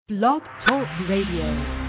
Blog Talk Radio.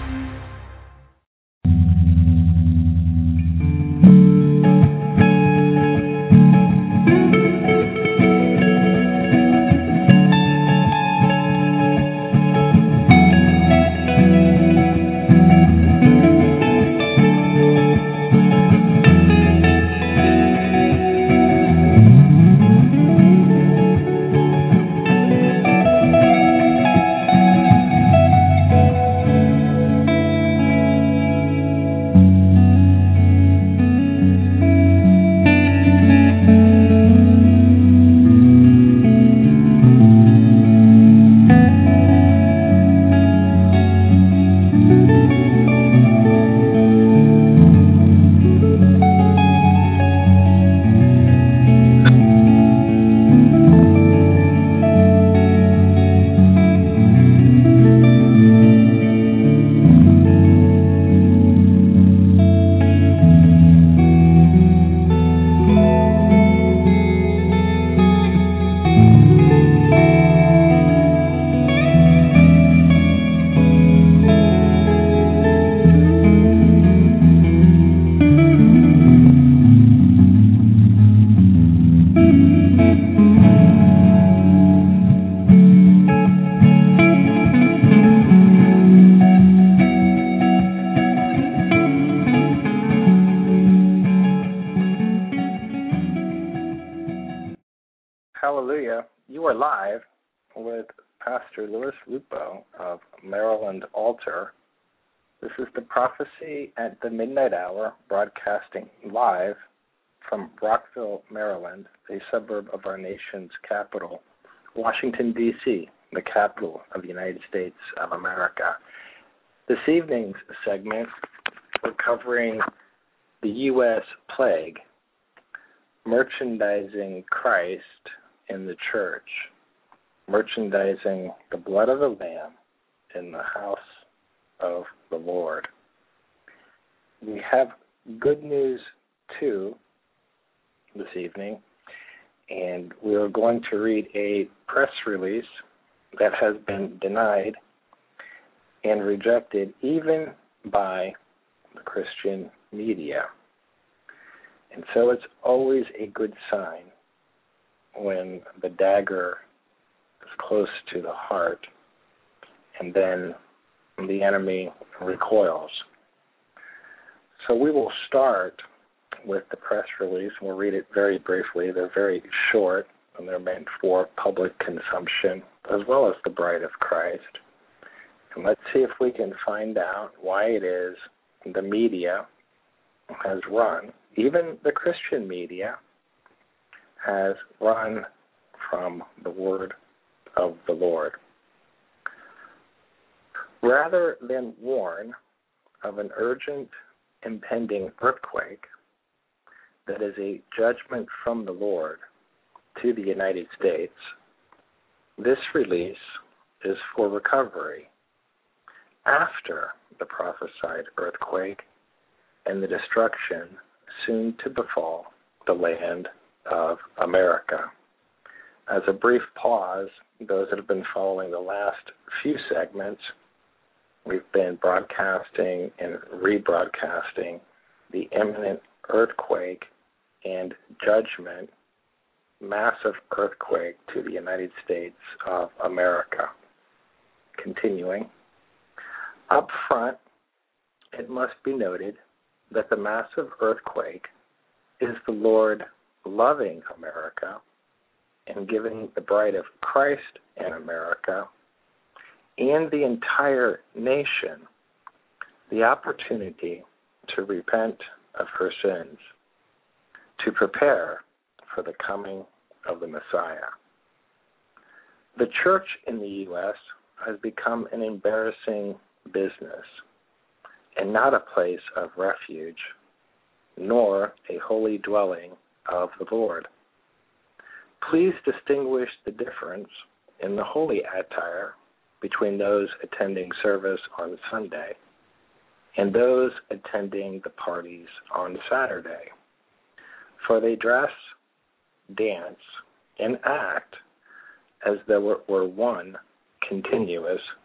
Hallelujah. You are live with Pastor Louis Lupo of Maryland Altar. This is the Prophecy at the Midnight Hour, broadcasting live from Rockville, Maryland, a suburb of our nation's capital, Washington, D.C., the capital of the United States of America. This evening's segment, we're covering the U.S. plague, merchandising Christ in the church, merchandising the blood of the Lamb in the house of the Lord. We have good news, too, this evening, and we are going to read a press release that has been denied and rejected even by the Christian media. And so it's always a good sign when the dagger is close to the heart and then the enemy recoils. So we will start with the press release. We'll read it very briefly. They're very short, and they're meant for public consumption as well as the bride of Christ. And let's see if we can find out why it is the media has run, even the Christian media, has run from the word of the Lord. Rather than warn of an urgent impending earthquake that is a judgment from the Lord to the United States, this release is for recovery after the prophesied earthquake and the destruction soon to befall the land of America. As a brief pause, those that have been following the last few segments, we've been broadcasting and rebroadcasting the imminent earthquake and judgment, massive earthquake to the United States of America. Continuing, up front, it must be noted that the massive earthquake is the Lord loving America and giving the bride of Christ in America and the entire nation the opportunity to repent of her sins, to prepare for the coming of the Messiah. The church in the U.S. has become an embarrassing business and not a place of refuge, nor a holy dwelling of the Lord. Please distinguish the difference in the holy attire between those attending service on Sunday and those attending the parties on Saturday. For they dress, dance, and act as though it were one continuous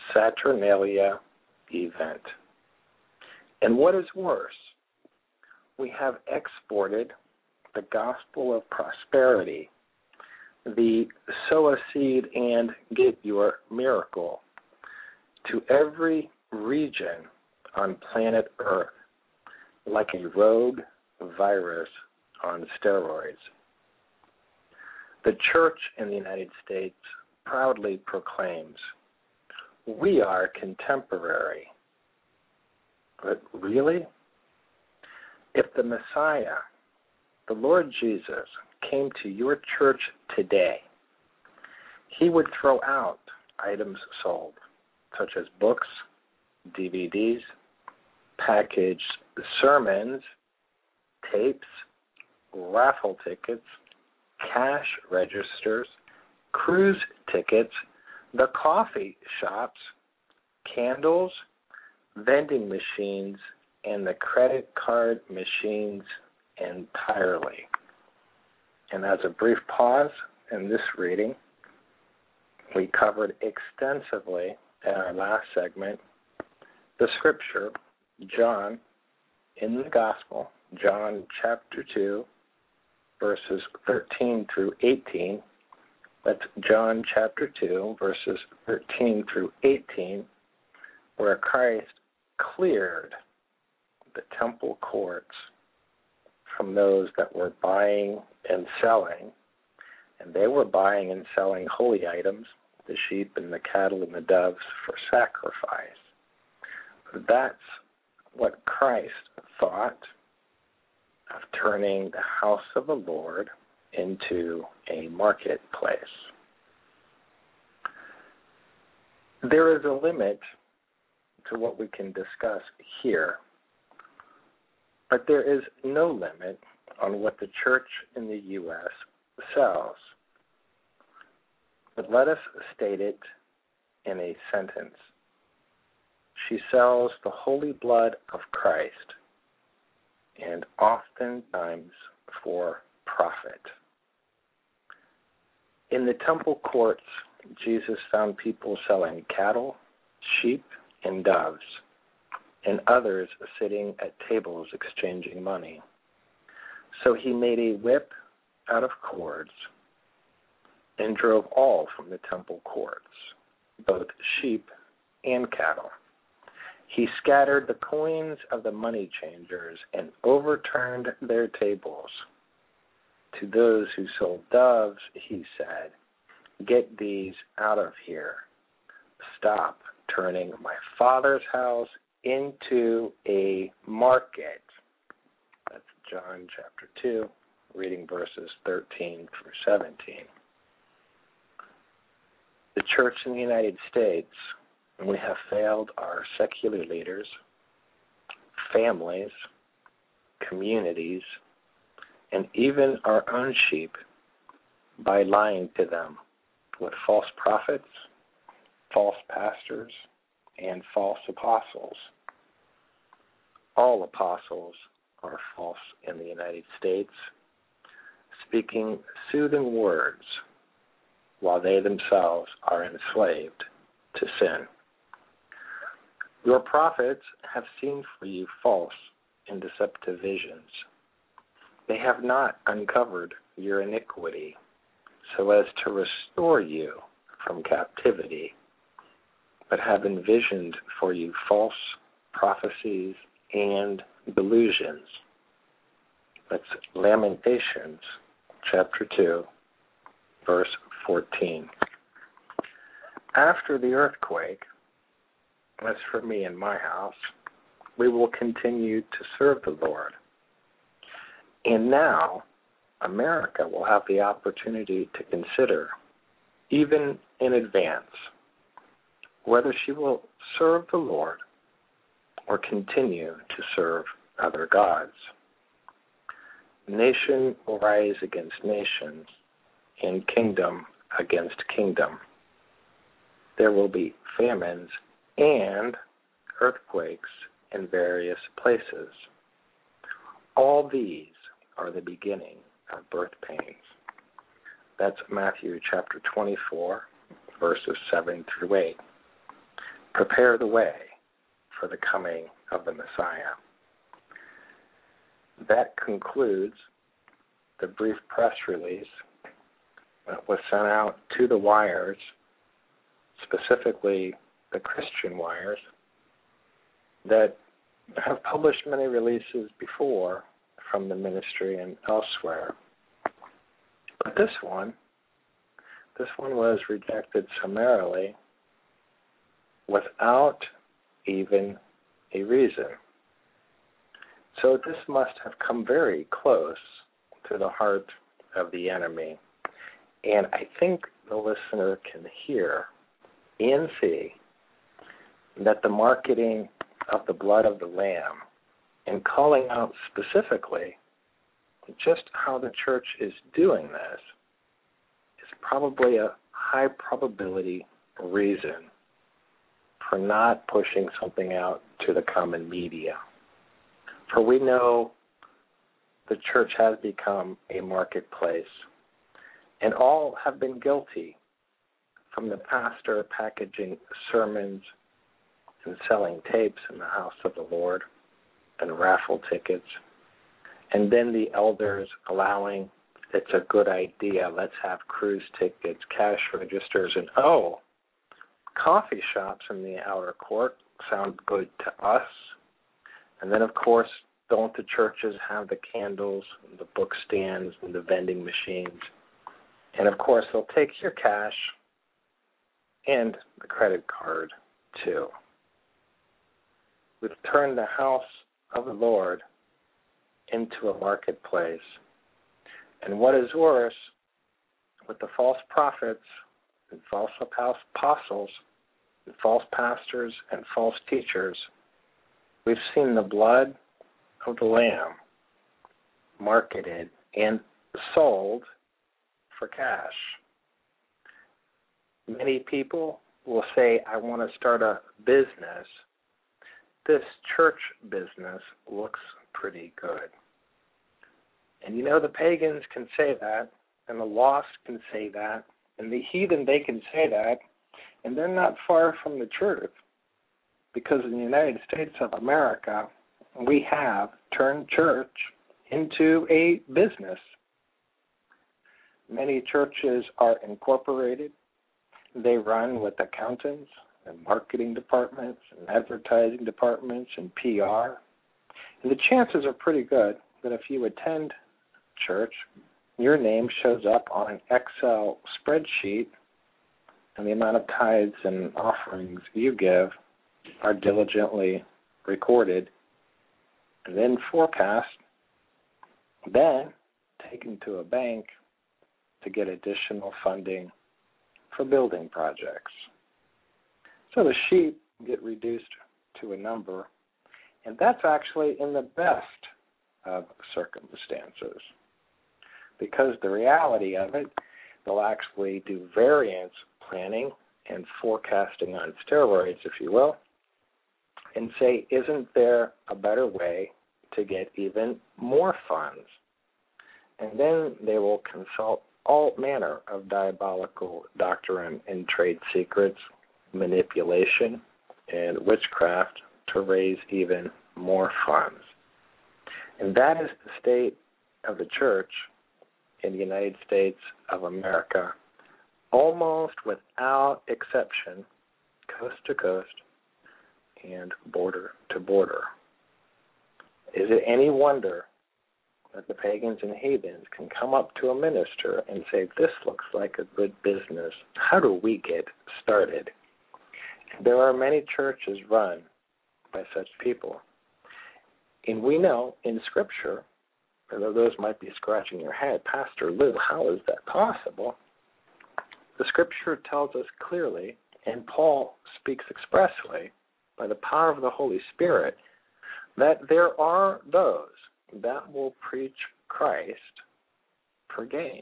Saturnalia event. And what is worse, we have exported the gospel of prosperity, the sow a seed and get your miracle, to every region on planet Earth like a rogue virus on steroids. The church in the United States proudly proclaims, "We are contemporary." But really? If the Messiah, the Lord Jesus, came to your church today, he would throw out items sold, such as books, DVDs, packaged sermons, tapes, raffle tickets, cash registers, cruise tickets, the coffee shops, candles, vending machines, and the credit card machines entirely. And as a brief pause in this reading, we covered extensively in our last segment the scripture, John, in the Gospel, John chapter 2, verses 13 through 18. That's John chapter 2, verses 13 through 18, where Christ cleared the temple courts from those that were buying and selling. And they were buying and selling holy items, the sheep and the cattle and the doves, for sacrifice. That's what Christ thought of turning the house of the Lord into a marketplace. There is a limit to what we can discuss here, but there is no limit on what the church in the U.S. sells. But let us state it in a sentence. She sells the holy blood of Christ, and oftentimes for profit. In the temple courts, Jesus found people selling cattle, sheep, and doves, and others sitting at tables exchanging money. So he made a whip out of cords and drove all from the temple courts, both sheep and cattle. He scattered the coins of the money changers and overturned their tables. To those who sold doves, he said, "Get these out of here. Stop turning my Father's house into a market." That's John chapter 2, reading verses 13 through 17. The church in the United States, we have failed our secular leaders, families, communities, and even our own sheep by lying to them with false prophets, false pastors, and false apostles. All apostles are false in the United States, speaking soothing words while they themselves are enslaved to sin. Your prophets have seen for you false and deceptive visions. They have not uncovered your iniquity so as to restore you from captivity, but have envisioned for you false prophecies and delusions. That's Lamentations chapter 2, verse 14. After the earthquake, as for me and my house, we will continue to serve the Lord. And now, America will have the opportunity to consider, even in advance, whether she will serve the Lord or continue to serve other gods. Nation will rise against nation, and kingdom against kingdom. There will be famines and earthquakes in various places. All these are the beginning of birth pains. That's Matthew chapter 24, verses 7 through 8. prepare the way for the coming of the Messiah. That concludes the brief press release that was sent out to the wires, specifically the Christian wires, that have published many releases before from the ministry and elsewhere. But this one was rejected summarily without even a reason. So this must have come very close to the heart of the enemy. And I think the listener can hear and see that the marketing of the blood of the Lamb and calling out specifically just how the church is doing this is probably a high probability reason for not pushing something out to the common media. For we know the church has become a marketplace, and all have been guilty, from the pastor packaging sermons and selling tapes in the house of the Lord and raffle tickets, and then the elders allowing, it's a good idea, let's have cruise tickets, cash registers, and coffee shops in the outer court sound good to us. And then, of course, don't the churches have the candles, and the book stands, and the vending machines? And, of course, they'll take your cash and the credit card, too. We've turned the house of the Lord into a marketplace. And what is worse, with the false prophets and false apostles and false pastors and false teachers, we've seen the blood of the Lamb marketed and sold for cash. Many people will say, I want to start a business. This church business looks pretty good. And the pagans can say that, and the lost can say that, and the heathen, they can say that, and they're not far from the truth. Because in the United States of America, we have turned church into a business. Many churches are incorporated. They run with accountants and marketing departments and advertising departments and PR. And the chances are pretty good that if you attend church, your name shows up on an Excel spreadsheet, and the amount of tithes and offerings you give are diligently recorded and then forecast, then taken to a bank to get additional funding for building projects. So the sheep get reduced to a number, and that's actually in the best of circumstances, because the reality of it, they'll actually do variance planning and forecasting on steroids, if you will, and say, isn't there a better way to get even more funds? And then they will consult all manner of diabolical doctrine and trade secrets, manipulation, and witchcraft to raise even more funds. And that is the state of the church in the United States of America, almost without exception, coast to coast and border to border. Is it any wonder that the pagans and heathens can come up to a minister and say, this looks like a good business. How do we get started? There are many churches run by such people. And we know in Scripture, although those might be scratching your head, Pastor Lou, how is that possible? The Scripture tells us clearly, and Paul speaks expressly by the power of the Holy Spirit, that there are those that will preach Christ for gain.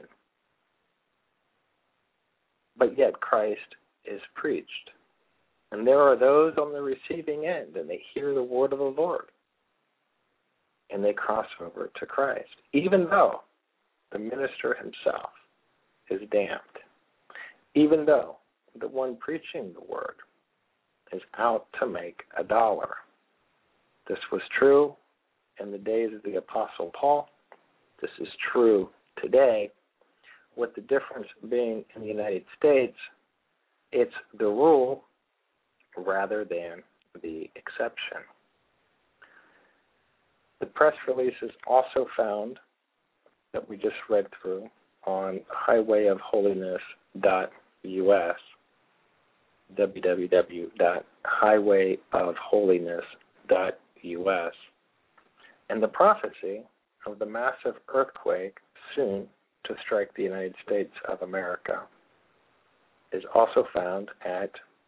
But yet Christ is preached. And there are those on the receiving end, and they hear the word of the Lord, and they cross over to Christ, even though the minister himself is damned, even though the one preaching the word is out to make $1. This was true in the days of the Apostle Paul. This is true today, with the difference being in the United States, it's the rule rather than the exception. The press release is also found that we just read through on highwayofholiness.us, www.highwayofholiness.us, and the prophecy of the massive earthquake soon to strike the United States of America is also found at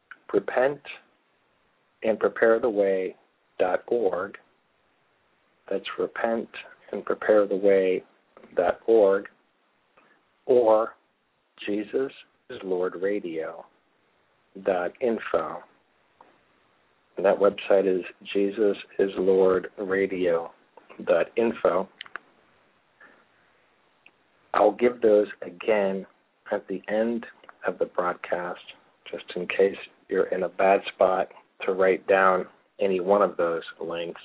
repentandpreparetheway.org. That's repentandpreparetheway.org, or JesusIsLordRadio.info. And that website is JesusIsLordRadio.info. I'll give those again at the end of the broadcast, just in case you're in a bad spot to write down any one of those links.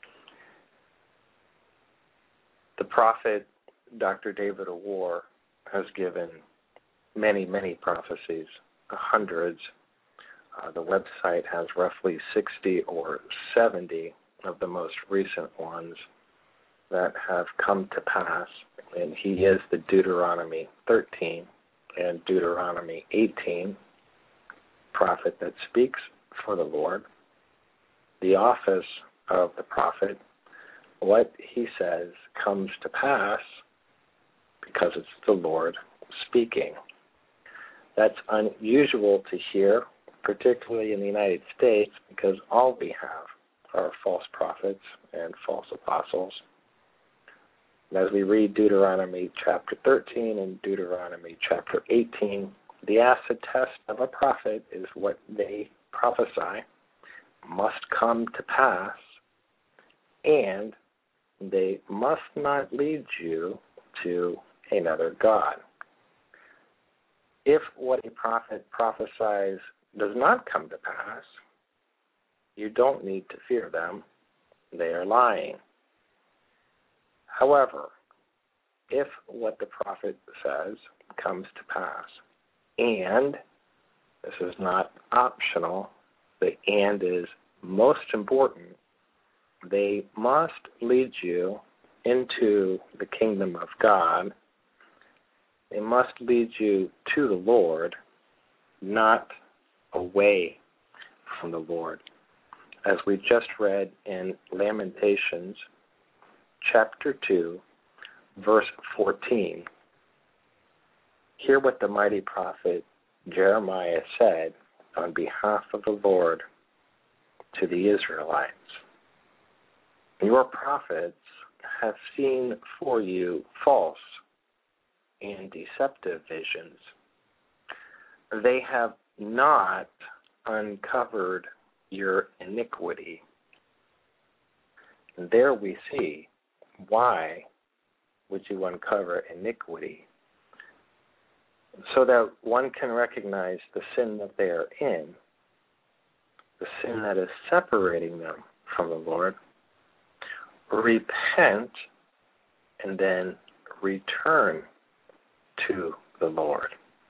The prophet, Dr. David Orr, has given many, many prophecies, hundreds. The website has roughly 60 or 70 of the most recent ones that have come to pass, and he is the Deuteronomy 13 and Deuteronomy 18 prophet that speaks for the Lord. The office of the prophet, what he says comes to pass because it's the Lord speaking. That's unusual to hear, particularly in the United States, because all we have are false prophets and false apostles. As we read Deuteronomy chapter 13 and Deuteronomy chapter 18, the acid test of a prophet is what they prophesy must come to pass, and they must not lead you to another God. If what a prophet prophesies does not come to pass, you don't need to fear them. They are lying. However, if what the prophet says comes to pass, and this is not optional, the and is most important, they must lead you into the kingdom of God. They must lead you to the Lord, not away from the Lord. As we just read in Lamentations chapter 2, verse 14, hear what the mighty prophet Jeremiah said on behalf of the Lord to the Israelites. Your prophets have seen for you false and deceptive visions. They have not uncovered your iniquity. And there we see, why would you uncover iniquity? So that one can recognize the sin that they are in, the sin that is separating them from the Lord, repent, and then return to the Lord.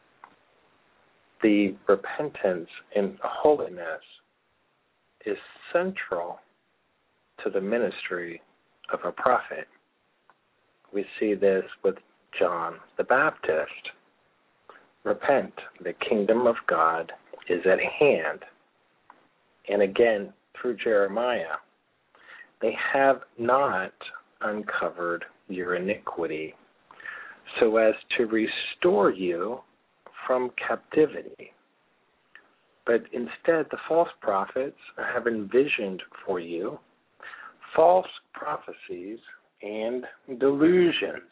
The repentance and holiness is central to the ministry of a prophet. We see this with John the Baptist. Repent, the kingdom of God is at hand. And again, through Jeremiah, they have not uncovered your iniquity so as to restore you from captivity. But instead, the false prophets have envisioned for you false prophecies and delusions.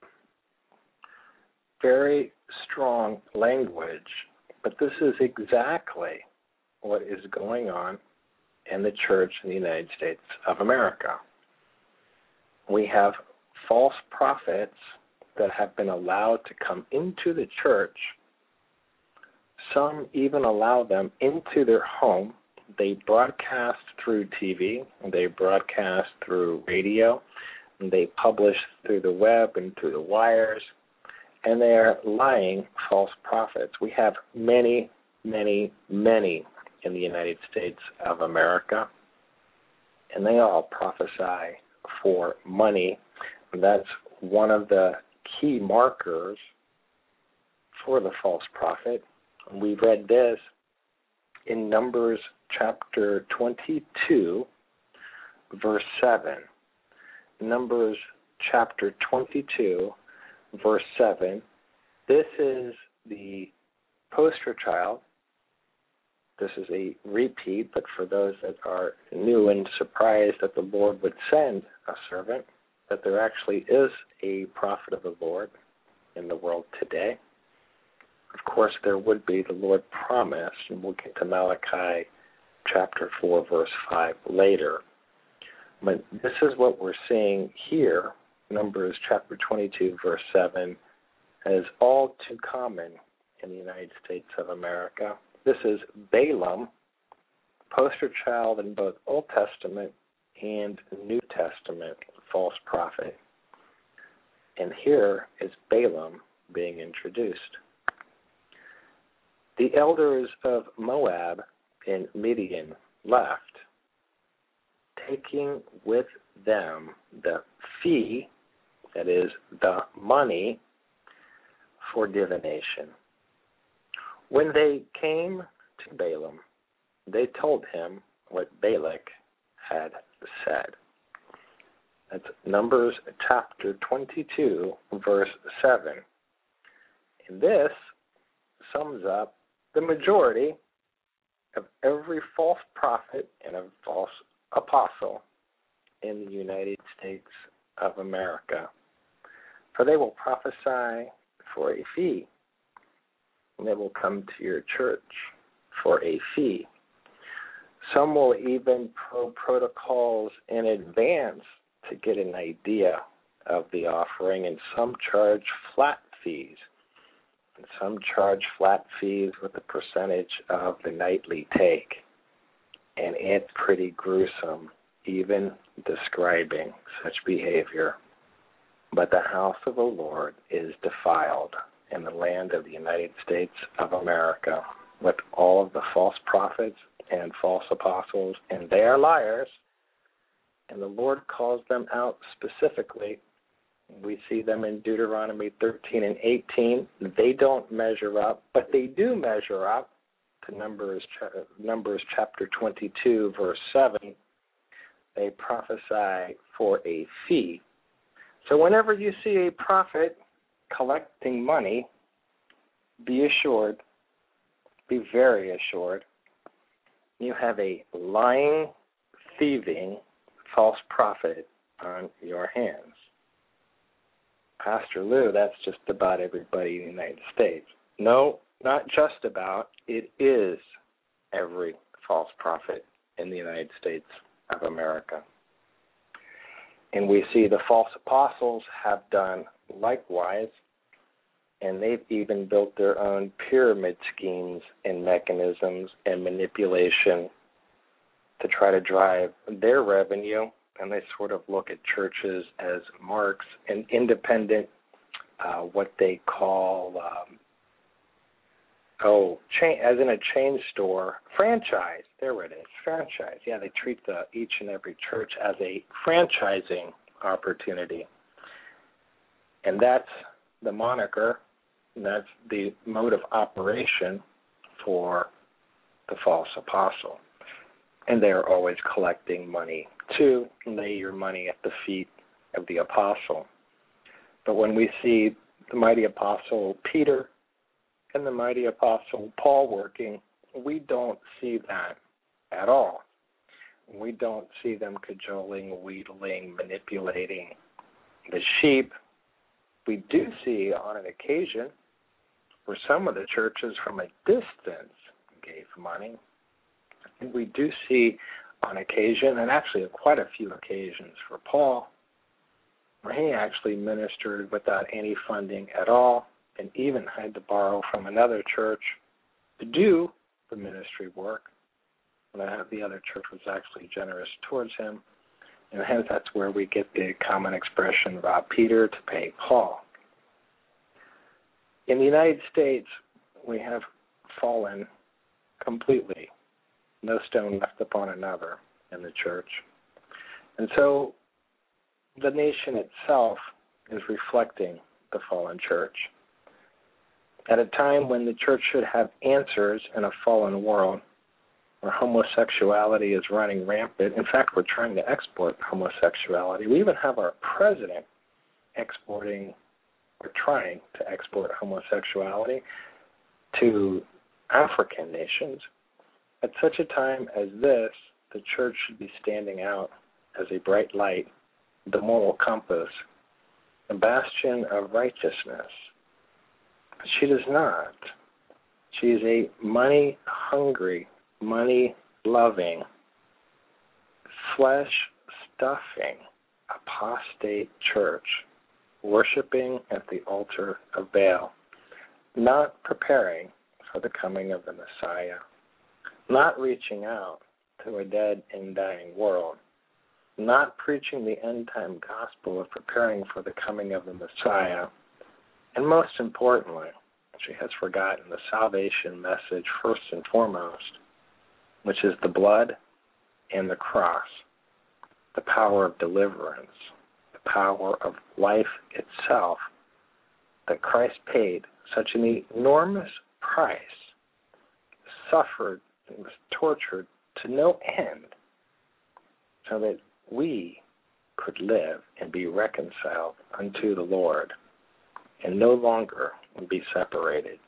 Very strong language, but this is exactly what is going on in the church in the United States of America. We have false prophets that have been allowed to come into the church. Some even allow them into their home They broadcast through TV, they broadcast through radio, and they publish through the web and through the wires, and they are lying false prophets. We have many, many, many in the United States of America, and they all prophesy for money. That's one of the key markers for the false prophet. We read this in Numbers chapter 22, verse 7. Numbers chapter 22, verse 7. This is the poster child. This is a repeat, but for those that are new and surprised that the Lord would send a servant, that there actually is a prophet of the Lord in the world today. Of course, there would be, the Lord promised, and we'll get to Malachi chapter 4, verse 5 later. But this is what we're seeing here, Numbers chapter 22, verse 7, is all too common in the United States of America. This is Balaam, poster child in both Old Testament and New Testament false prophet. And here is Balaam being introduced. The elders of Moab and Midian left, taking with them the fee, that is, the money for divination. When they came to Balaam, they told him what Balak had said. That's Numbers chapter 22, verse 7. And this sums up the majority of every false prophet and a false apostle in the United States of America. For they will prophesy for a fee, and they will come to your church for a fee. Some will even protocols in advance to get an idea of the offering, and some charge flat fees. And some charge flat fees with a percentage of the nightly take. And it's pretty gruesome, even describing such behavior. But the house of the Lord is defiled in the land of the United States of America with all of the false prophets and false apostles, and they are liars. And the Lord calls them out specifically. We see them in Deuteronomy 13 and 18. They don't measure up, but they do measure up to Numbers chapter 22, verse 7. They prophesy for a fee. So whenever you see a prophet collecting money, be assured, be very assured, you have a lying, thieving, false prophet on your hands. Pastor Lou, that's just about everybody in the United States. No, not just about. It is every false prophet in the United States of America. And we see the false apostles have done likewise, and they've even built their own pyramid schemes and mechanisms and manipulation to try to drive their revenue. And they sort of look at churches as marks and independent, what they call, as in a chain store, franchise. There it is, franchise. Yeah, they treat each and every church as a franchising opportunity. And that's the moniker, and that's the mode of operation for the false apostle. And they're always collecting money to lay your money at the feet of the apostle. But when we see the mighty apostle Peter and the mighty apostle Paul working, we don't see that at all. We don't see them cajoling, wheedling, manipulating the sheep. We do see on an occasion where some of the churches from a distance gave money. And we do see on occasion, and actually quite a few occasions for Paul, where he actually ministered without any funding at all and even had to borrow from another church to do the ministry work. and the other church was actually generous towards him. And hence that's where we get the common expression rob Peter to pay Paul. In the United States, we have fallen completely. No stone left upon another in the church. And so the nation itself is reflecting the fallen church. At a time when the church should have answers in a fallen world, where homosexuality is running rampant. In fact, we're trying to export homosexuality. We even have our president trying to export homosexuality to African nations. At such a time as this, the church should be standing out as a bright light, the moral compass, a bastion of righteousness. But she does not. She is a money-hungry, money-loving, flesh-stuffing, apostate church, worshiping at the altar of Baal, not preparing for the coming of the Messiah, not reaching out to a dead and dying world, not preaching the end-time gospel of preparing for the coming of the Messiah, and most importantly, she has forgotten the salvation message first and foremost, which is the blood and the cross, the power of deliverance, the power of life itself, that Christ paid such an enormous price, suffered and was tortured to no end, so that we could live and be reconciled unto the Lord and no longer be separated.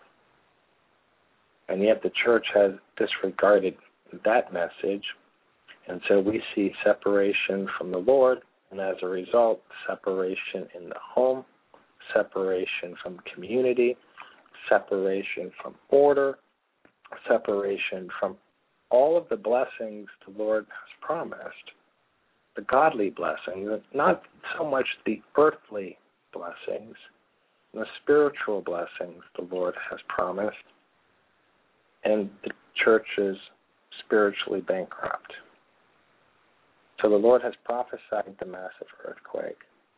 And yet the church has disregarded that message, and so we see separation from the Lord, and as a result, separation in the home, separation from community, separation from order, separation from all of the blessings the Lord has promised, the godly blessings, not so much the earthly blessings, the spiritual blessings the Lord has promised, and the church is spiritually bankrupt. So the Lord has prophesied the massive earthquake,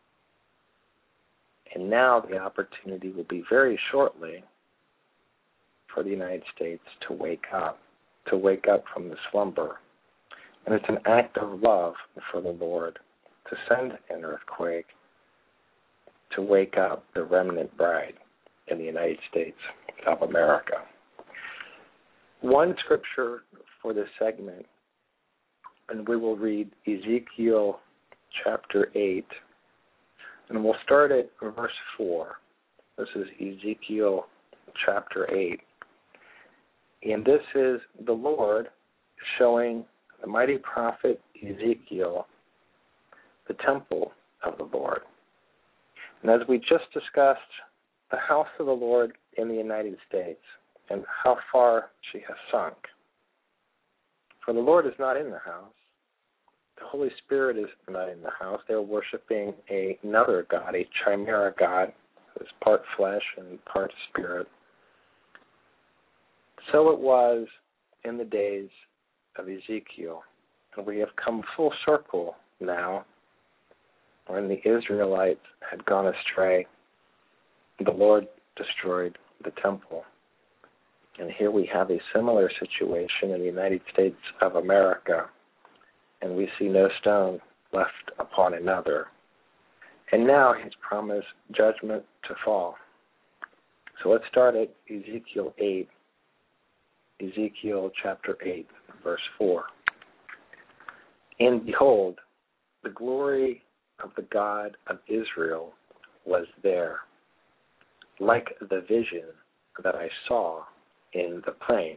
and now the opportunity will be very shortly for the United States to wake up from the slumber. And it's an act of love for the Lord to send an earthquake to wake up the remnant bride in the United States of America. One scripture for this segment, and we will read Ezekiel chapter 8, and we'll start at verse 4. This is Ezekiel chapter 8. And this is the Lord showing the mighty prophet Ezekiel the temple of the Lord. And as we just discussed, the house of the Lord in the United States and how far she has sunk. For the Lord is not in the house. The Holy Spirit is not in the house. They're worshiping another God, a chimera God, who is part flesh and part spirit. So it was in the days of Ezekiel. And we have come full circle now, when the Israelites had gone astray, the Lord destroyed the temple. And here we have a similar situation in the United States of America, and we see no stone left upon another. And now he's promised judgment to fall. So let's start at Ezekiel 8, Ezekiel chapter 8, verse 4. And behold, the glory of the God of Israel was there, like the vision that I saw in the plain.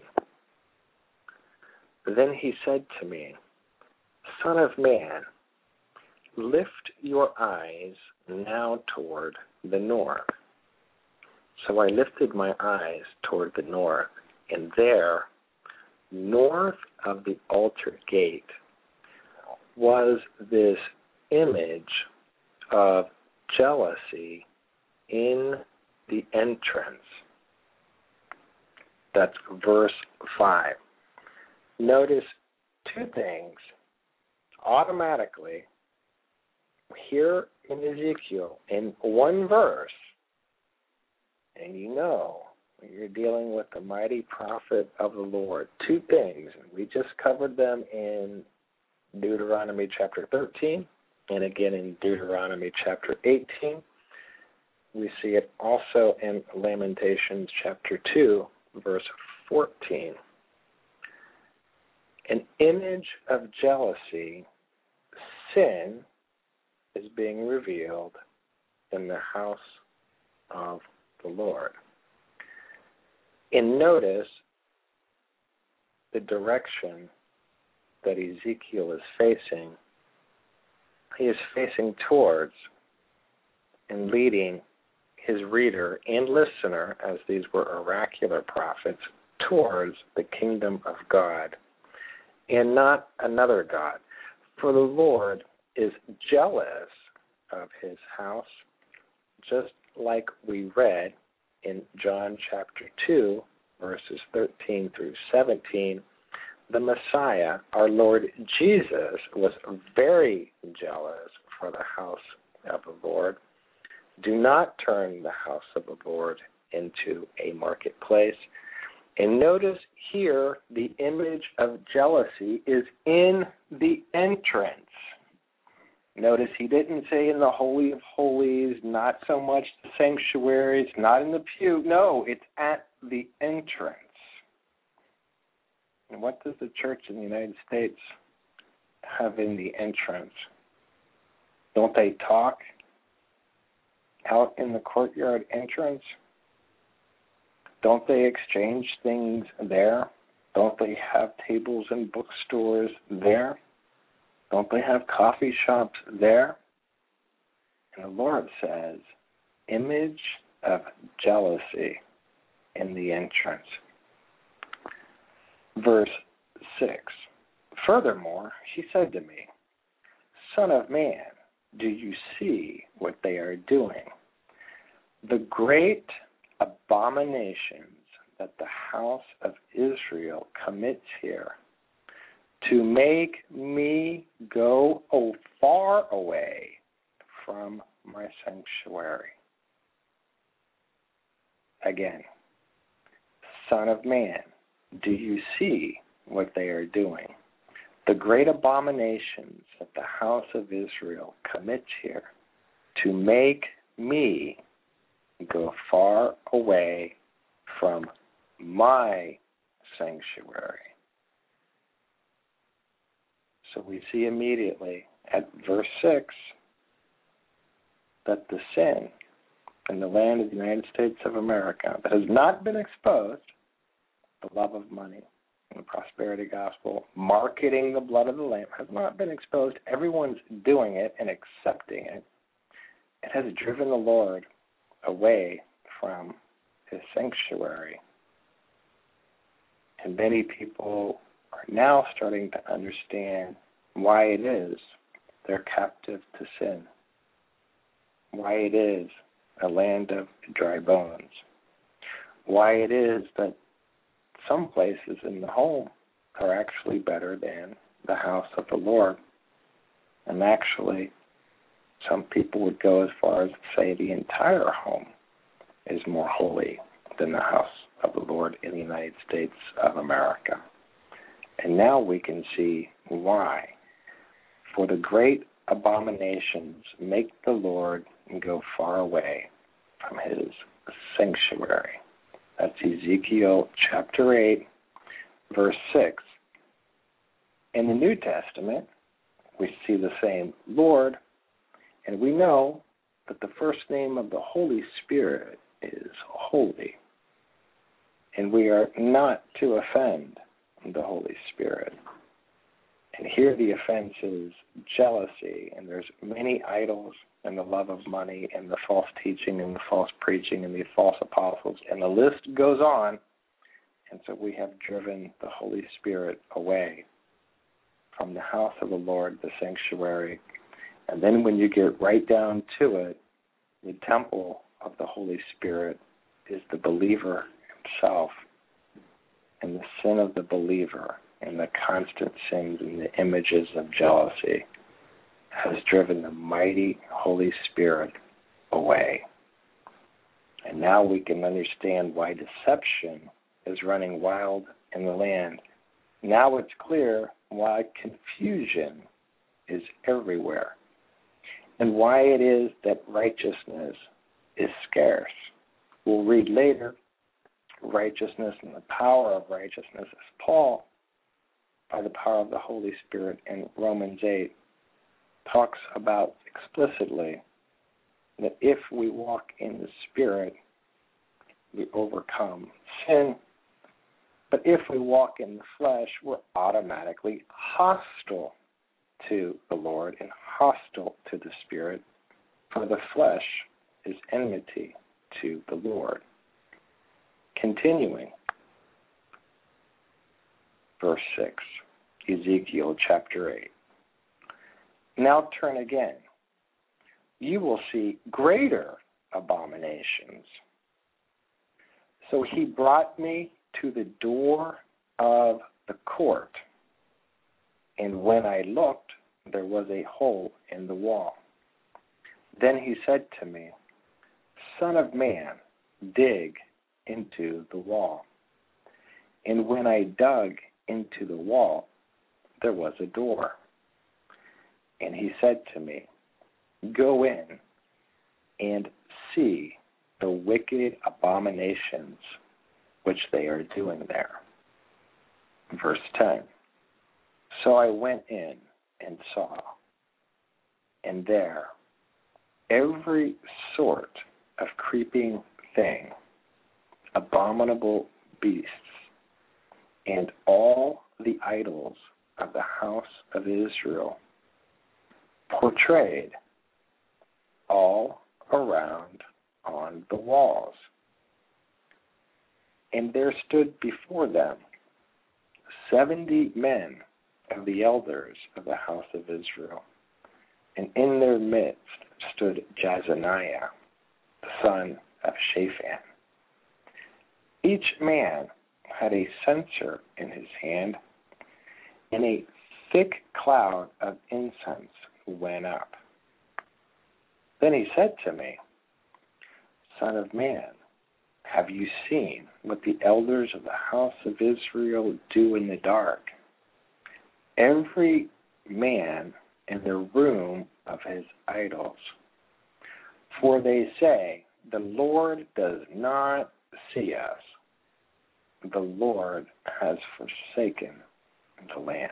Then he said to me, Son of man, lift your eyes now toward the north. So I lifted my eyes toward the north, and there, north of the altar gate, was this image of jealousy in the entrance. That's verse 5. notice two things automatically here in Ezekiel in one verse, and you know you're dealing with the mighty prophet of the Lord. Two things, and we just covered them in Deuteronomy chapter 13 and again in Deuteronomy chapter 18. We see it also in Lamentations chapter 2, verse 14. An image of jealousy, sin, is being revealed in the house of the Lord. And notice the direction that Ezekiel is facing. He is facing towards and leading his reader and listener, as these were oracular prophets, towards the kingdom of God and not another God. For the Lord is jealous of his house, just like we read in John chapter 2, verses 13 through 17. The Messiah, our Lord Jesus, was very jealous for the house of the Lord. Do not turn the house of the Lord into a marketplace. And notice here the image of jealousy is in the entrance. Notice he didn't say in the Holy of Holies, not so much the sanctuaries, not in the pew. No, it's at the entrance. And what does the church in the United States have in the entrance? Don't they talk out in the courtyard entrance? Don't they exchange things there? Don't they have tables and bookstores there? Don't they have coffee shops there? And the Lord says, image of jealousy in the entrance. Verse 6, furthermore, he said to me, Son of man, do you see what they are doing? The great abominations that the house of Israel commits here, to make me go far away from my sanctuary. Again, Son of man, do you see what they are doing? The great abominations that the house of Israel commits here, to make me go far away from my sanctuary. So we see immediately at verse 6 that the sin in the land of the United States of America that has not been exposed, the love of money and the prosperity gospel, marketing the blood of the Lamb, has not been exposed. Everyone's doing it and accepting it. It has driven the Lord away from his sanctuary. And many people are now starting to understand why it is they're captive to sin, why it is a land of dry bones, why it is that some places in the home are actually better than the house of the Lord. And actually, some people would go as far as to say the entire home is more holy than the house of the Lord in the United States of America. And now we can see why. For the great abominations make the Lord go far away from his sanctuary. That's Ezekiel chapter 8, verse 6. In the New Testament, we see the same Lord, and we know that the first name of the Holy Spirit is holy. And we are not to offend the Holy Spirit. And here the offense is jealousy, and there's many idols and the love of money and the false teaching and the false preaching and the false apostles, and the list goes on. And so we have driven the Holy Spirit away from the house of the Lord, the sanctuary. And then when you get right down to it, the temple of the Holy Spirit is the believer himself. And the sin of the believer and the constant sins and the images of jealousy has driven the mighty Holy Spirit away. And now we can understand why deception is running wild in the land. Now it's clear why confusion is everywhere and why it is that righteousness is scarce. We'll read later righteousness and the power of righteousness as Paul, by the power of the Holy Spirit in Romans 8, talks about explicitly that if we walk in the Spirit, we overcome sin. But if we walk in the flesh, we're automatically hostile to the Lord and hostile to the Spirit, for the flesh is enmity to the Lord. Continuing, verse 6, Ezekiel chapter 8. Now turn again. You will see greater abominations. So he brought me to the door of the court, and when I looked, there was a hole in the wall. Then he said to me, Son of man, dig into the wall. And when I dug into the wall, there was a door. And he said to me, Go in and see the wicked abominations which they are doing there. Verse 10. So I went in and saw, and there every sort of creeping thing, abominable beasts, and all the idols of the house of Israel, portrayed all around on the walls. And there stood before them 70 men of the elders of the house of Israel, and in their midst stood Jazaniah, the son of Shaphan. Each man had a censer in his hand, and a thick cloud of incense went up. Then he said to me, Son of man, have you seen what the elders of the house of Israel do in the dark? Every man in the room of his idols. For they say, the Lord does not see us. The Lord has forsaken the land.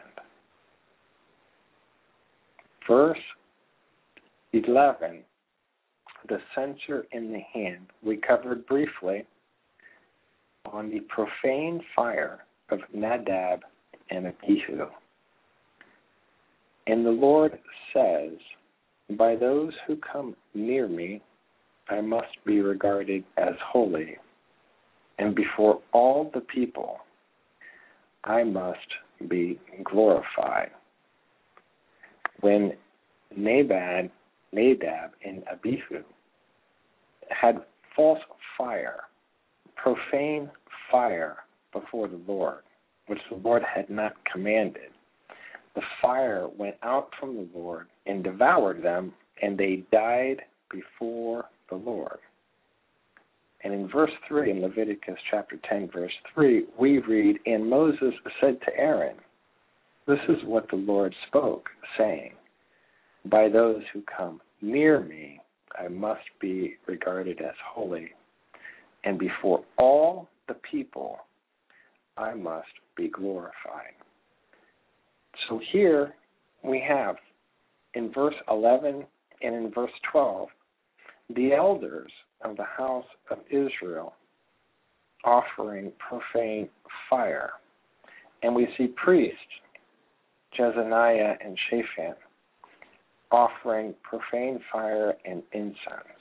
Verse 11, the censer in the hand. We covered briefly on the profane fire of Nadab and Abihu. And the Lord says, by those who come near me, I must be regarded as holy, and before all the people, I must be glorified. When Nadab and Abihu had false fire, profane fire before the Lord, which the Lord had not commanded, the fire went out from the Lord and devoured them, and they died before the Lord. And in verse 3, in Leviticus chapter 10, verse 3, we read, And Moses said to Aaron, This is what the Lord spoke, saying, By those who come near me, I must be regarded as holy, and before all the people, I must be glorified. So here we have, in verse 11 and in verse 12, the elders of the house of Israel offering profane fire. And we see priests, Jezaniah and Shaphan, offering profane fire and incense.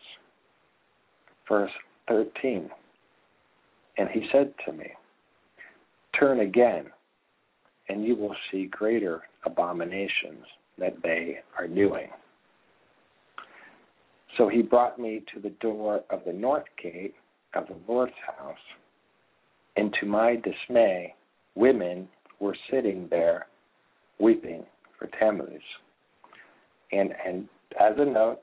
Verse 13, and he said to me, Turn again, and you will see greater abominations that they are doing. So he brought me to the door of the north gate of the Lord's house, and to my dismay, women were sitting there weeping for Tammuz. And as a note,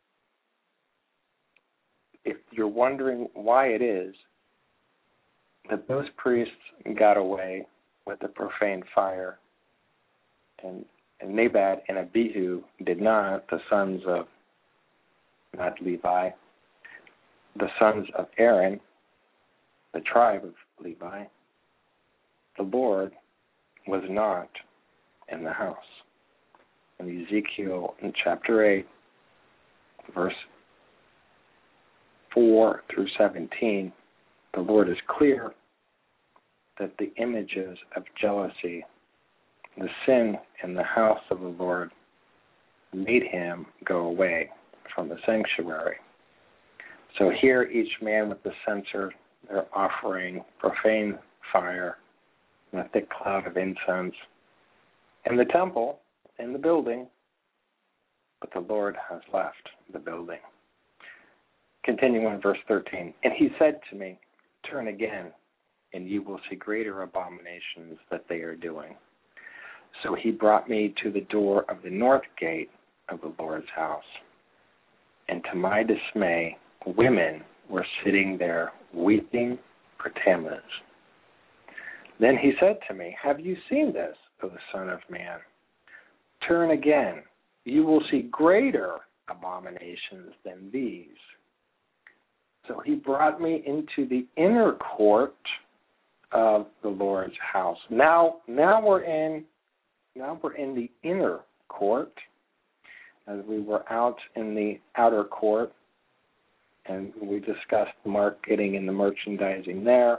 if you're wondering why it is that those priests got away with the profane fire, and Nadab and Abihu did not, the sons of, not Levi, the sons of Aaron, the tribe of Levi, the Lord was not in the house. In Ezekiel in chapter 8, verse 4 through 17, the Lord is clear that the images of jealousy, the sin in the house of the Lord, made him go away from the sanctuary. So here each man with the censer, they're offering profane fire and a thick cloud of incense in the temple, in the building, but the Lord has left the building. Continuing in verse 13, and he said to me, turn again, and you will see greater abominations that they are doing. So he brought me to the door of the north gate of the Lord's house. And to my dismay, women were sitting there weeping for Tammuz. Then he said to me, have you seen this, O Son of Man? Turn again, you will see greater abominations than these. So he brought me into the inner court of the Lord's house. Now we're in the inner court, as we were out in the outer court, and we discussed marketing and the merchandising there,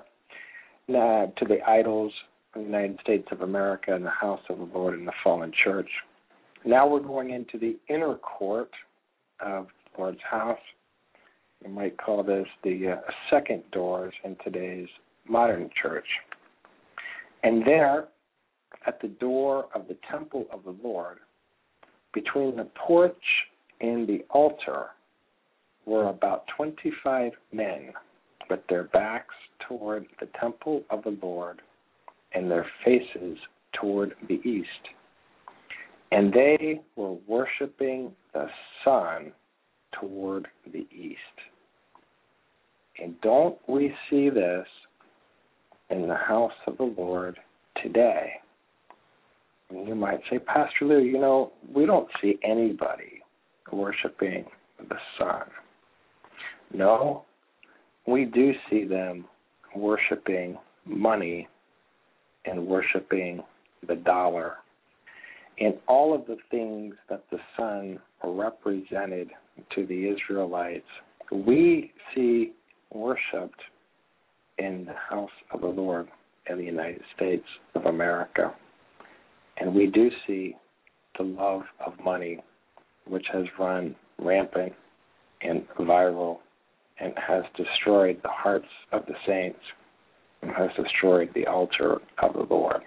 to the idols of the United States of America and the house of the Lord and the fallen church. Now we're going into the inner court of the Lord's house. You might call this the second doors in today's modern church. And there, at the door of the temple of the Lord, between the porch and the altar, were about 25 men with their backs toward the temple of the Lord and their faces toward the east. And they were worshiping the sun toward the east. And don't we see this in the house of the Lord today? And you might say, Pastor Lou, we don't see anybody worshiping the sun. No, we do see them worshiping money and worshiping the dollar and all of the things that the sun represented to the Israelites. We see worshipped in the house of the Lord in the United States of America. And we do see the love of money, which has run rampant and viral and has destroyed the hearts of the saints and has destroyed the altar of the Lord.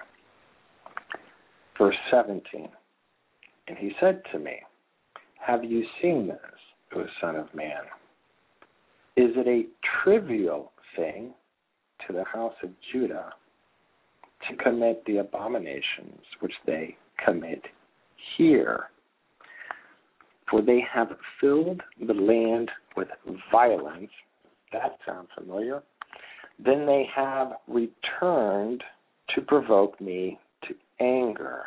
Verse 17, and he said to me, have you seen this, O Son of Man? Is it a trivial thing to the house of Judah to commit the abominations which they commit here? For they have filled the land with violence. That sounds familiar. Then they have returned to provoke me to anger.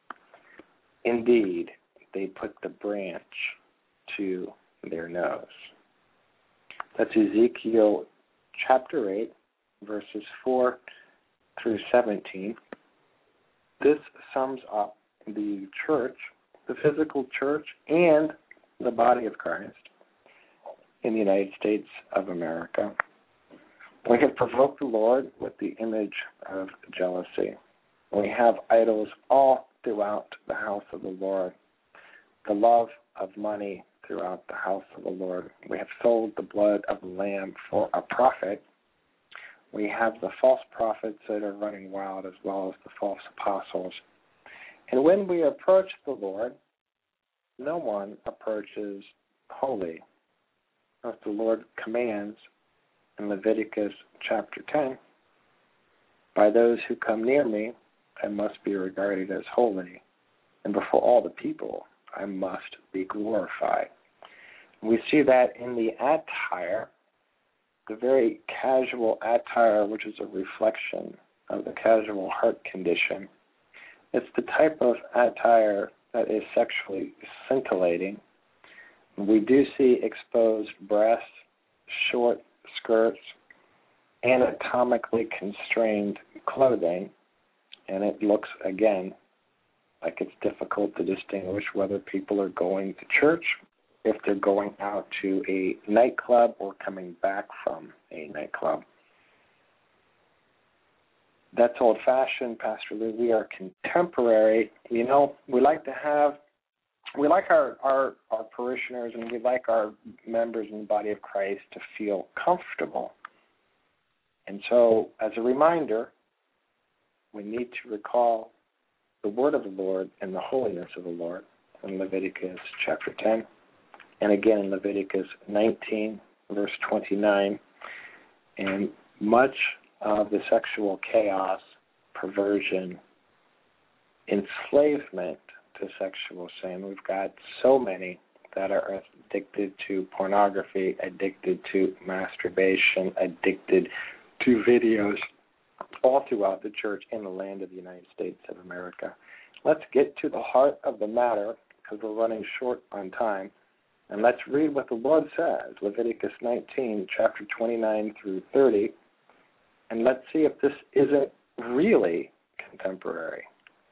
Indeed, they put the branch to their nose. That's Ezekiel chapter 8, verses 4 through 17. This sums up the church, the physical church, and the body of Christ in the United States of America. We have provoked the Lord with the image of jealousy. We have idols all throughout the house of the Lord, the love of money throughout the house of the Lord. We have sold the blood of the Lamb for a profit. We have the false prophets that are running wild, as well as the false apostles. And when we approach the Lord, no one approaches holy, as the Lord commands in Leviticus chapter 10. By those who come near me, I must be regarded as holy, and before all the people I must be glorified. We see that in the attire, the very casual attire, which is a reflection of the casual heart condition. It's the type of attire that is sexually scintillating. We do see exposed breasts, short skirts, anatomically constrained clothing, and it looks, again, like it's difficult to distinguish whether people are going to church, if they're going out to a nightclub or coming back from a nightclub. That's old-fashioned, Pastor Lou. We are contemporary. You know, we like our parishioners and we like our members in the body of Christ to feel comfortable. And so, as a reminder, we need to recall the word of the Lord and the holiness of the Lord in Leviticus chapter 10, and again in Leviticus 19, verse 29. And much of the sexual chaos, perversion, enslavement to sexual sin, we've got so many that are addicted to pornography, addicted to masturbation, addicted to videos, all throughout the church in the land of the United States of America. Let's get to the heart of the matter because we're running short on time. And let's read what the Lord says, Leviticus 19, chapter 29 through 30. And let's see if this isn't really contemporary.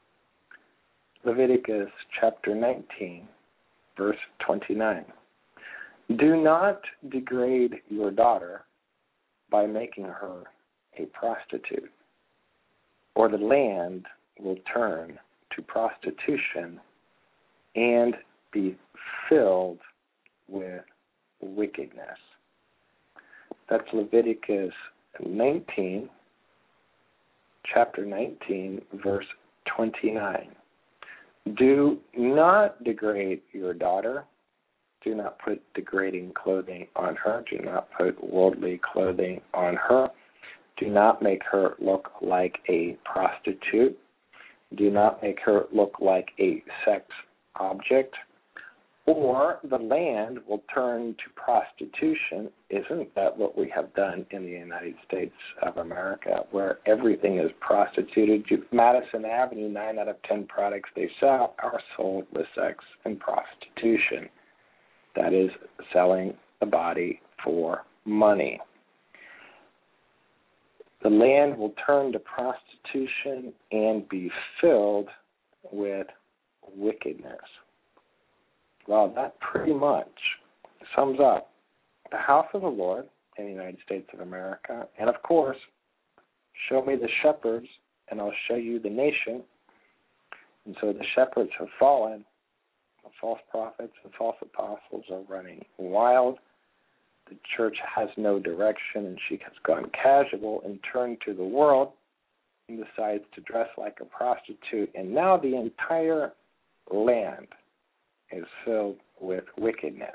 Leviticus chapter 19, verse 29. Do not degrade your daughter by making her a prostitute, or the land will turn to prostitution and be filled with wickedness. That's Leviticus 19, chapter 19, verse 29. Do not degrade your daughter. Do not put degrading clothing on her. Do not put worldly clothing on her. Do not make her look like a prostitute. Do not make her look like a sex object. Or the land will turn to prostitution. Isn't that what we have done in the United States of America, where everything is prostituted? Madison Avenue, 9 out of 10 products they sell are sold with sex and prostitution. That is selling the body for money. The land will turn to prostitution and be filled with wickedness. Well, that pretty much sums up the house of the Lord in the United States of America. And, of course, show me the shepherds, and I'll show you the nation. And so the shepherds have fallen. The false prophets and false apostles are running wild. The church has no direction, and she has gone casual and turned to the world and decides to dress like a prostitute. And now the entire land is filled with wickedness.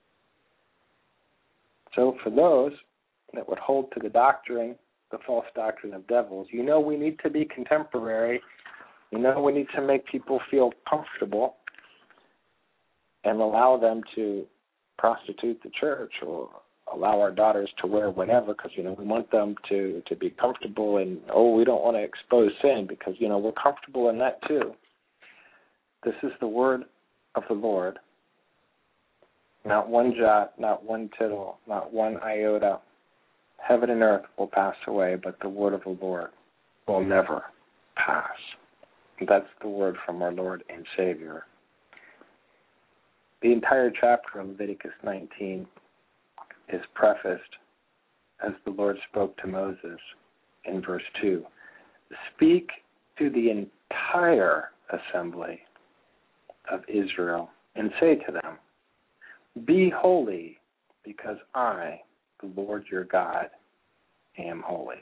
So for those that would hold to the doctrine, the false doctrine of devils, you know we need to be contemporary. You know we need to make people feel comfortable and allow them to prostitute the church or allow our daughters to wear whatever because, we want them to be comfortable and, we don't want to expose sin because, we're comfortable in that too. This is the word of the Lord. Not one jot, not one tittle, not one iota. Heaven and earth will pass away, but the word of the Lord will never pass. That's the word from our Lord and Savior. The entire chapter of Leviticus 19 is prefaced as the Lord spoke to Moses in verse 2. Speak to the entire assembly of Israel and say to them, be holy because I, the Lord your God, am holy.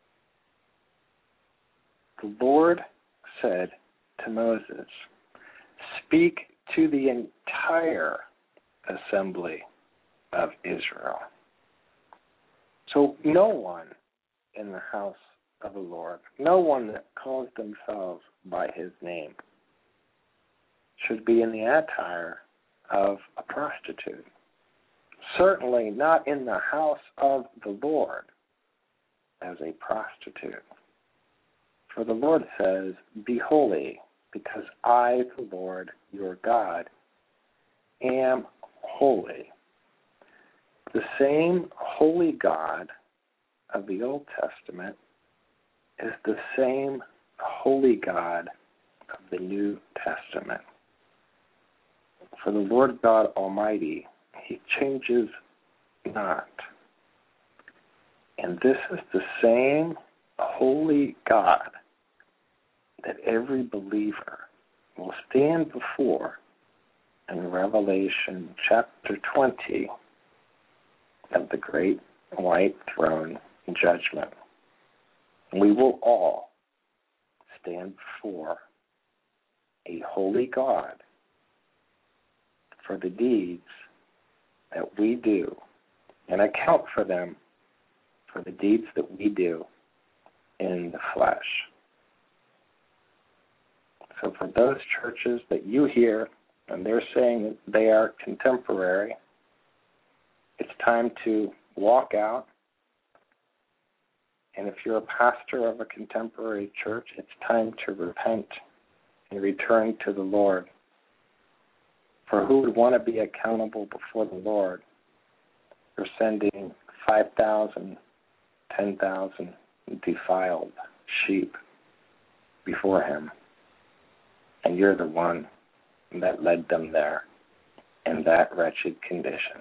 The Lord said to Moses, speak to the entire assembly of Israel. So no one in the house of the Lord, no one that calls themselves by his name, should be in the attire of a prostitute. Certainly not in the house of the Lord as a prostitute. For the Lord says, "Be holy, because I, the Lord, your God, am holy." The same holy God of the Old Testament is the same holy God of the New Testament. For the Lord God Almighty, he changes not. And this is the same holy God that every believer will stand before in Revelation chapter 20 of the great white throne judgment. We will all stand before a holy God for the deeds that we do and account for them for the deeds that we do in the flesh. So for those churches that you hear and they're saying that they are contemporary, it's time to walk out. And if you're a pastor of a contemporary church, it's time to repent and return to the Lord. For who would want to be accountable before the Lord for sending 5,000, 10,000 defiled sheep before him? And you're the one that led them there in that wretched condition.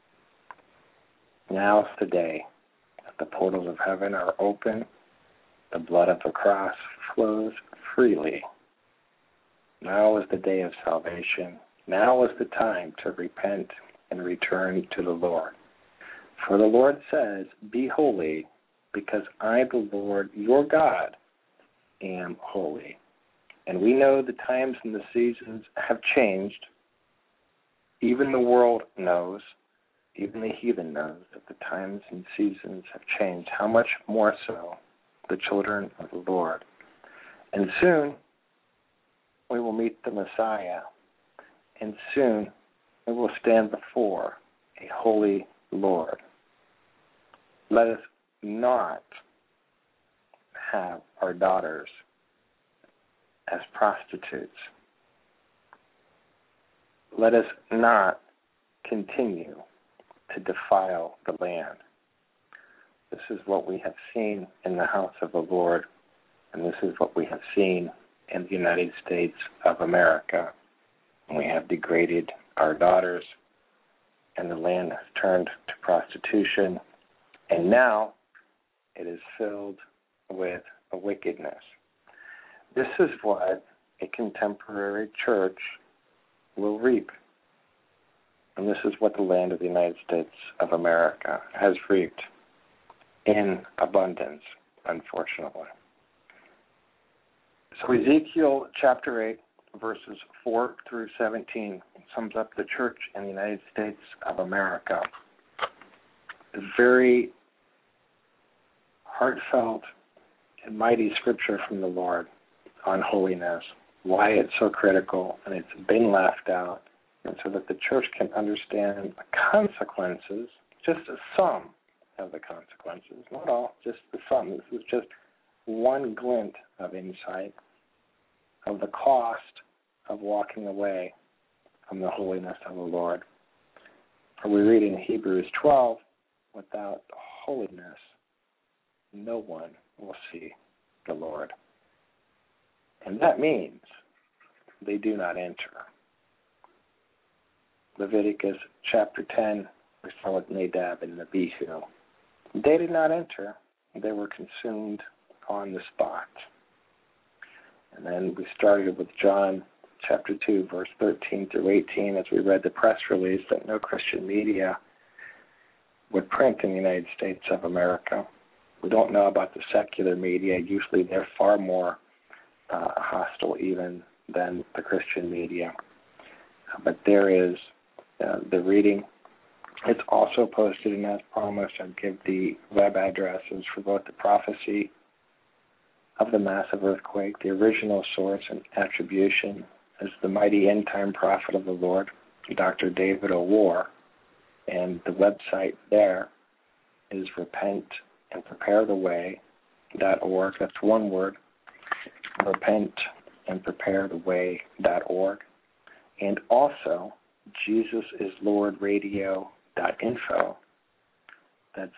Now's the day that the portals of heaven are open. The blood of the cross flows freely. Now is the day of salvation. Now is the time to repent and return to the Lord. For the Lord says, "Be holy, because I, the Lord, your God, am holy." And we know the times and the seasons have changed. Even the world knows, even the heathen knows that the times and seasons have changed. How much more so the children of the Lord. And soon we will meet the Messiah. And soon we will stand before a holy Lord. Let us not have our daughters as prostitutes. Let us not continue to defile the land. This is what we have seen in the house of the Lord, and this is what we have seen in the United States of America. We have degraded our daughters, and the land has turned to prostitution, and now it is filled with wickedness. This is what a contemporary church will reap. And this is what the land of the United States of America has reaped in abundance, unfortunately. So Ezekiel chapter 8, verses 4 through 17 sums up the church in the United States of America. A very heartfelt and mighty scripture from the Lord on holiness, why it's so critical, and it's been left out, and so that the church can understand the consequences, just some of the consequences, not all, just the some. This is just one glint of insight of the cost of walking away from the holiness of the Lord. For we read in Hebrews 12, without holiness, no one will see the Lord. And that means they do not enter. Leviticus chapter 10, we saw with Nadab and Abihu. They did not enter. They were consumed on the spot. And then we started with John chapter 2, verse 13 through 18, as we read the press release that no Christian media would print in the United States of America. We don't know about the secular media. Usually they're far more hostile even than the Christian media. But there is the reading. It's also posted, and as promised, I'll give the web addresses for both the Prophecy of the massive earthquake, the original source and attribution is the mighty end-time prophet of the Lord, Dr. David O'War, and the website there is repentandpreparetheway.org. That's one word, repentandpreparetheway.org. And also JesusIsLordRadio.info. That's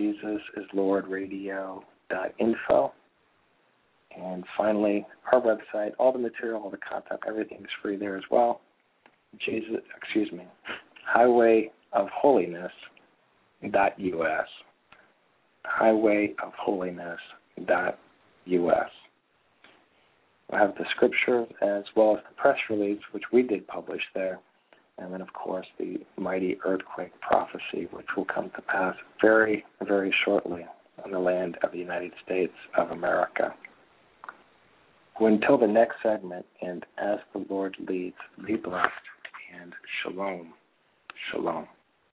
JesusIsLordRadio.info. And finally, our website, all the material, all the content, everything is free there as well. Highwayofholiness.us. Highwayofholiness.us. I have the scripture as well as the press release, which we did publish there. And then, of course, the mighty earthquake prophecy, which will come to pass very, very shortly on the land of the United States of America. Until the next segment, and as the Lord leads, be blessed, and shalom, shalom.